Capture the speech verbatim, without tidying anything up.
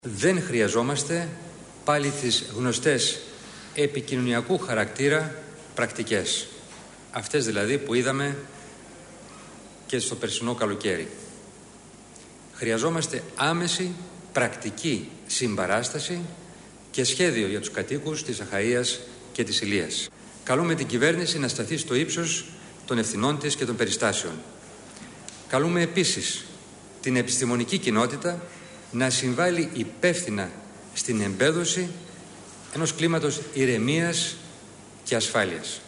Δεν χρειαζόμαστε πάλι τις γνωστές επικοινωνιακού χαρακτήρα πρακτικές. Αυτές δηλαδή που είδαμε και στο περσινό καλοκαίρι. Χρειαζόμαστε άμεση πρακτική συμπαράσταση και σχέδιο για τους κατοίκους της Αχαΐας και της Ηλίας. Καλούμε την κυβέρνηση να σταθεί στο ύψος των ευθυνών της και των περιστάσεων. Καλούμε επίσης την επιστημονική κοινότητα να συμβάλλει υπεύθυνα στην εμπέδωση ενός κλίματος ηρεμίας και ασφάλειας.